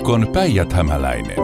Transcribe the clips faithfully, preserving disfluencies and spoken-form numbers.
Viikon päijäthämäläinen.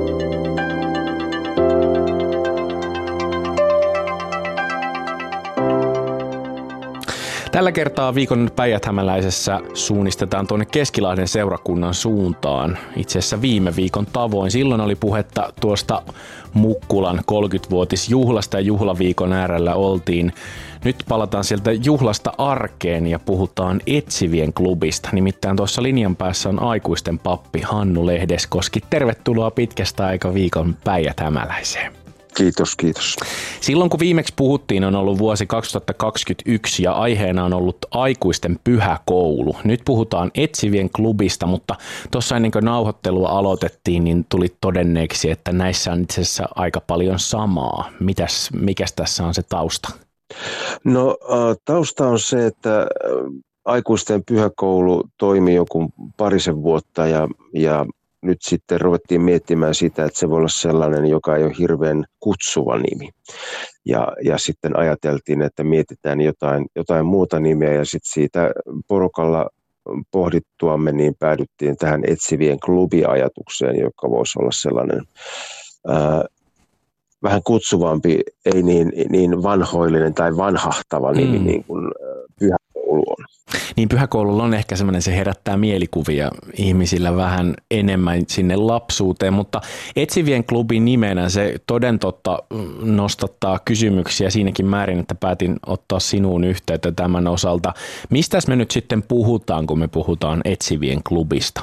Tällä kertaa viikon päijäthämäläisessä suunnistetaan tuonne Keskilahden seurakunnan suuntaan. Itse asiassa viime viikon tavoin. Silloin oli puhetta tuosta Mukkulan kolmekymmenvuotisjuhlasta ja juhlaviikon äärellä oltiin. Nyt palataan sieltä juhlasta arkeen ja puhutaan Etsivien klubista. Nimittäin tuossa linjan päässä on aikuisten pappi Hannu Lehdeskoski. Tervetuloa pitkästä aika viikon päijäthämäläiseen. Kiitos, kiitos. Silloin kun viimeksi puhuttiin, on ollut vuosi kaksituhattakaksikymmentäyksi ja aiheena on ollut aikuisten pyhäkoulu. Nyt puhutaan Etsivien klubista, mutta tuossa ennen kuin nauhoittelua aloitettiin, niin tuli todenneeksi, että näissä on itse asiassa aika paljon samaa. Mitäs, mikäs tässä on se tausta? No tausta on se, että aikuisten pyhäkoulu toimi joku parisen vuotta ja, ja nyt sitten ruvettiin miettimään sitä, että se voi olla sellainen, joka ei ole hirveän kutsuva nimi. Ja, ja sitten ajateltiin, että mietitään jotain, jotain muuta nimeä ja sitten siitä porukalla pohdittuamme niin päädyttiin tähän Etsivien klubi-ajatukseen, joka voisi olla sellainen ää, vähän kutsuvampi, ei niin, niin vanhoillinen tai vanhahtava nimi mm. niin kuin pyhäkoulu on. Niin pyhäkoululla on ehkä semmoinen, se herättää mielikuvia ihmisillä vähän enemmän sinne lapsuuteen, mutta Etsivien klubin nimenä se toden totta nostattaa kysymyksiä siinäkin määrin, että päätin ottaa sinuun yhteyttä tämän osalta. Mistäs me nyt sitten puhutaan, kun me puhutaan Etsivien klubista?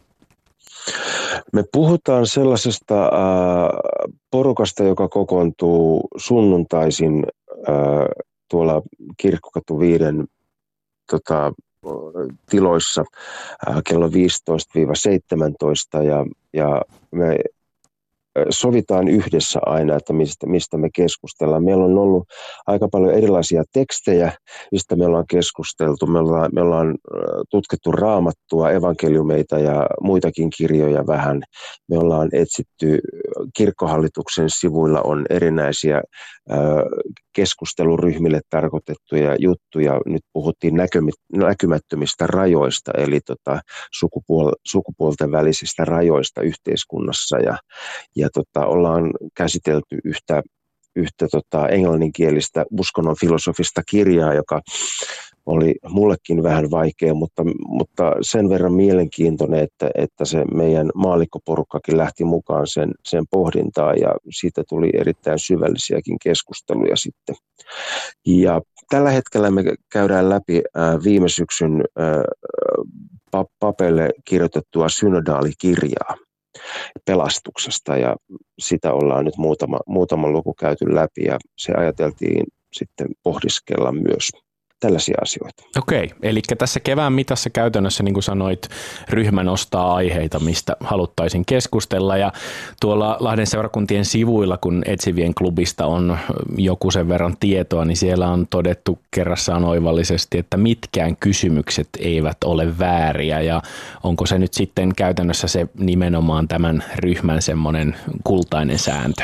Me puhutaan sellaisesta äh, porukasta, joka kokoontuu sunnuntaisin äh, tuolla Kirkkokatu viiden tota, tiloissa äh, kello viisitoista seitsemäntoista ja, ja me sovitaan yhdessä aina, että mistä, mistä me keskustellaan. Meillä on ollut aika paljon erilaisia tekstejä, mistä me ollaan keskusteltu. Me ollaan, me ollaan tutkittu Raamattua, evankeliumeita ja muitakin kirjoja vähän. Me ollaan etsitty, kirkkohallituksen sivuilla on erinäisiä keskusteluryhmille tarkoitettuja juttuja. Nyt puhuttiin näkymättömistä rajoista, eli tota, sukupuol- sukupuolten välisistä rajoista yhteiskunnassa ja Ja tota, ollaan käsitelty yhtä, yhtä tota, englanninkielistä uskonnon filosofista kirjaa, joka oli mullekin vähän vaikea, mutta, mutta sen verran mielenkiintoinen, että, että se meidän maallikkoporukkakin lähti mukaan sen, sen pohdintaan ja siitä tuli erittäin syvällisiäkin keskusteluja sitten. Ja tällä hetkellä me käydään läpi äh, viime syksyn äh, Papelle kirjoitettua synodaalikirjaa pelastuksesta ja sitä ollaan nyt muutama, muutama luku käyty läpi ja se ajateltiin sitten pohdiskella myös tällaisia asioita. Okei, eli tässä kevään mitassa käytännössä, niin kuin sanoit, ryhmä nostaa aiheita, mistä haluttaisiin keskustella ja tuolla Lahden seurakuntien sivuilla, kun Etsivien klubista on joku sen verran tietoa, niin siellä on todettu kerrassaan oivallisesti, että mitkään kysymykset eivät ole vääriä ja onko se nyt sitten käytännössä se nimenomaan tämän ryhmän semmoinen kultainen sääntö?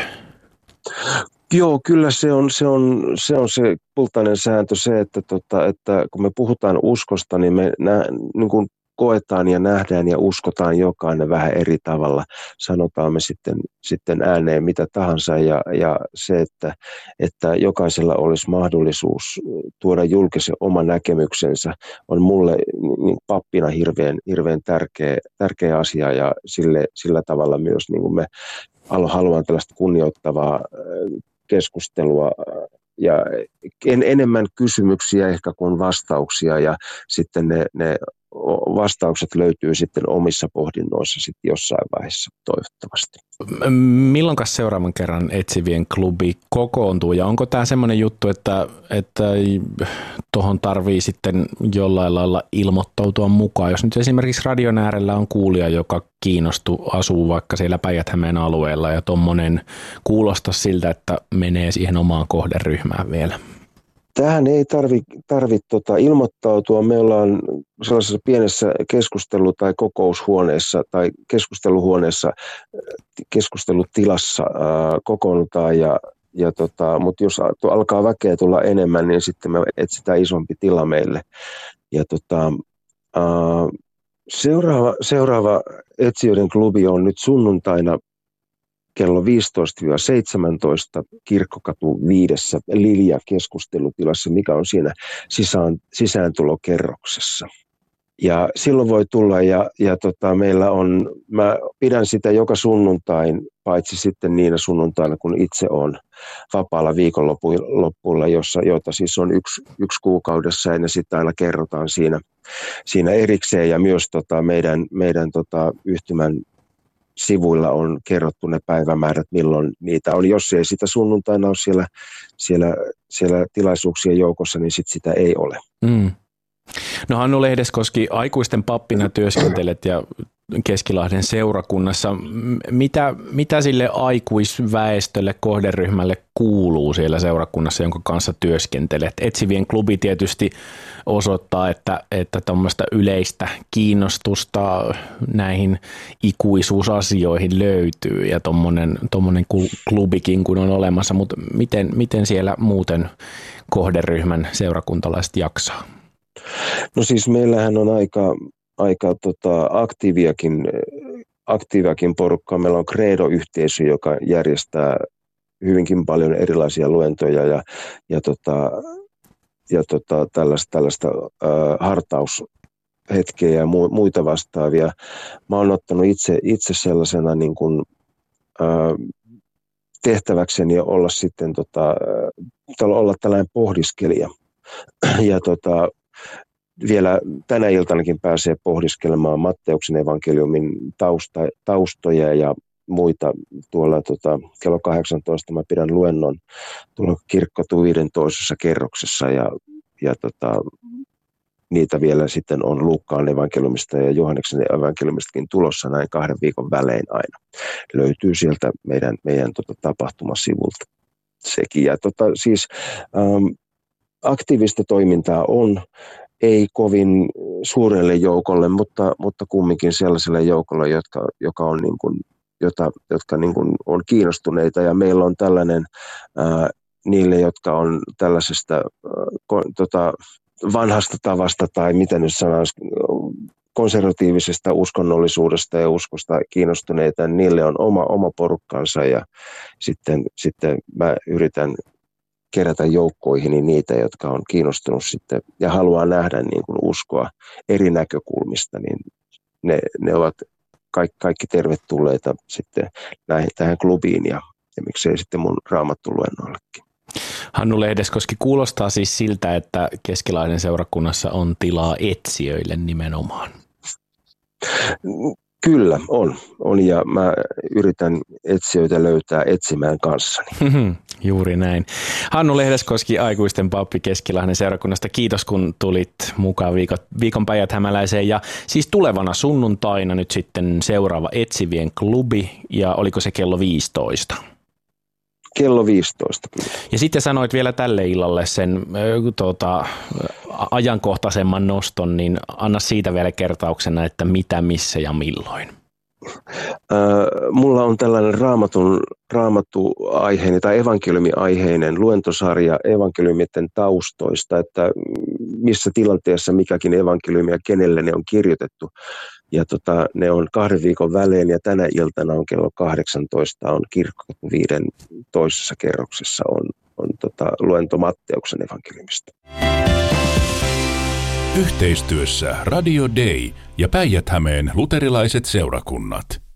Joo, kyllä se on se, on, se, on se kultainen sääntö se, että, tota, että kun me puhutaan uskosta, niin me nä, niin kuin koetaan ja nähdään ja uskotaan jokainen vähän eri tavalla. Sanotaan me sitten, sitten ääneen mitä tahansa ja, ja se, että, että jokaisella olisi mahdollisuus tuoda julkisen oma näkemyksensä, on mulle niin pappina hirveän, hirveän tärkeä, tärkeä asia ja sille, sillä tavalla myös niin kuin me haluan tällaista kunnioittavaa keskustelua ja en, enemmän kysymyksiä ehkä kuin vastauksia ja sitten ne, ne vastaukset löytyy sitten omissa pohdinnoissa sitten jossain vaiheessa toivottavasti. Milloinkas seuraavan kerran Etsivien klubi kokoontuu ja onko tämä semmoinen juttu, että, että tuohon tarvii sitten jollain lailla ilmoittautua mukaan, jos nyt esimerkiksi radion äärellä on kuulija, joka kiinnostuu, asuu vaikka siellä Päijät-Hämeen alueella ja tuommoinen kuulostaa siltä, että menee siihen omaan kohderyhmään vielä? Tähän ei tarvitse tarvi, tota, ilmoittautua. Me ollaan sellaisessa pienessä keskustelu- tai kokoushuoneessa tai keskusteluhuoneessa, keskustelutilassa ää, kokoonnutaan, ja, ja tota, mutta jos alkaa väkeä tulla enemmän, niin sitten me etsitään isompi tila meille. Ja tota, ää, Seuraava, seuraava Etsijöiden klubi on nyt sunnuntaina kello viisitoista seitsemäntoista Kirkkokatu viidessä Lilja-keskustelutilassa, mikä on siinä sisään, sisääntulokerroksessa. Ja silloin voi tulla ja, ja tota, meillä on, mä pidän sitä joka sunnuntain, paitsi sitten niinä sunnuntaina, kun itse on vapaalla viikonlopulla, jossa, jota siis on yksi, yksi kuukaudessa ja ne sitten aina kerrotaan siinä, siinä erikseen. Ja myös tota, meidän, meidän tota, yhtymän sivuilla on kerrottu ne päivämäärät, milloin niitä on. Jos ei sitä sunnuntaina ole siellä, siellä, siellä tilaisuuksien joukossa, niin sit sitä ei ole. Mm. No Hannu Lehdeskoski, aikuisten pappina työskentelet ja Keskilahden seurakunnassa. Mitä, mitä sille aikuisväestölle, kohderyhmälle kuuluu siellä seurakunnassa, jonka kanssa työskentelet? Etsivien klubi tietysti osoittaa, että, että tuommoista yleistä kiinnostusta näihin ikuisuusasioihin löytyy ja tuommoinen, tuommoinen klubikin kun on olemassa, mutta miten, miten siellä muuten kohderyhmän seurakuntalaiset jaksaa? No siis meillähän on aika, aika tota, aktiiviakin, aktiiviakin porukkaa. Meillä on Credo-yhteisö, joka järjestää hyvinkin paljon erilaisia luentoja ja, ja, tota, ja tota, tällaista, tällaista äh, hartaushetkeä ja mu, muita vastaavia. Mä oon ottanut itse, itse sellaisena niin kuin, äh, tehtäväkseni olla sitten tota, olla tällainen pohdiskelija. Ja tota, vielä tänä iltanakin pääsee pohdiskelemaan Matteuksen evankeliumin tausta, taustoja ja muita. Tuolla tota, kello kahdeksantoista mä pidän luennon tuolla Kirkkokatu viiden toisessa kerroksessa ja, ja tota, niitä vielä sitten on Luukkaan evankeliumista ja Johanneksen evankeliumistakin tulossa näin kahden viikon välein aina. Löytyy sieltä meidän, meidän tota, tapahtumasivulta sekin. Ja tota, siis ähm, aktiivista toimintaa on. Ei kovin suurelle joukolle, mutta, mutta kumminkin sellaiselle joukolle, jotka, joka on niin kuin, jota, jotka niin kuin on kiinnostuneita. Ja meillä on tällainen ää, niille, jotka on tällaisesta ää, ko, tota, vanhasta tavasta tai miten nyt sanoisi, konservatiivisesta uskonnollisuudesta ja uskosta kiinnostuneita, niin niille on oma, oma porukkansa ja sitten, sitten mä yritän kerätä joukkoihin niitä, jotka on kiinnostunut sitten ja haluaa nähdä niin kuin uskoa eri näkökulmista, niin ne, ne ovat kaikki, kaikki tervetulleita sitten näihin, tähän klubiin ja, ja miksei sitten mun raamattuluennoillekin. Hannu Lehdeskoski, kuulostaa siis siltä, että Keskilahden seurakunnassa on tilaa etsijöille nimenomaan. Kyllä, on. on ja mä yritän etsijöitä löytää etsimään kanssani. Juuri näin. Hannu Lehdeskoski, aikuisten pappi Keskilahden seurakunnasta. Kiitos, kun tulit mukaan viikon, viikon Päijät-Hämäläiseen. Ja siis tulevana sunnuntaina nyt sitten seuraava Etsivien klubi. Ja oliko se kello viisitoista? Kello viisitoista kyllä. Ja sitten sanoit vielä tälle illalle sen tuota, ajankohtaisemman noston, niin anna siitä vielä kertauksena, että mitä, missä ja milloin. Äh, mulla on tällainen raamatun, raamattu-aiheinen tai evankeliumi-aiheinen luentosarja evankeliumien taustoista, että missä tilanteessa mikäkin evankeliumi ja kenelle ne on kirjoitettu. Ja tota, ne on kahden viikon välein ja tänä iltana on kello kahdeksantoista on Kirkkokatu viiden toisessa kerroksessa on, on tota, luento Matteuksen evankeliumista. Yhteistyössä Radio Day ja Päijät-Hämeen luterilaiset seurakunnat.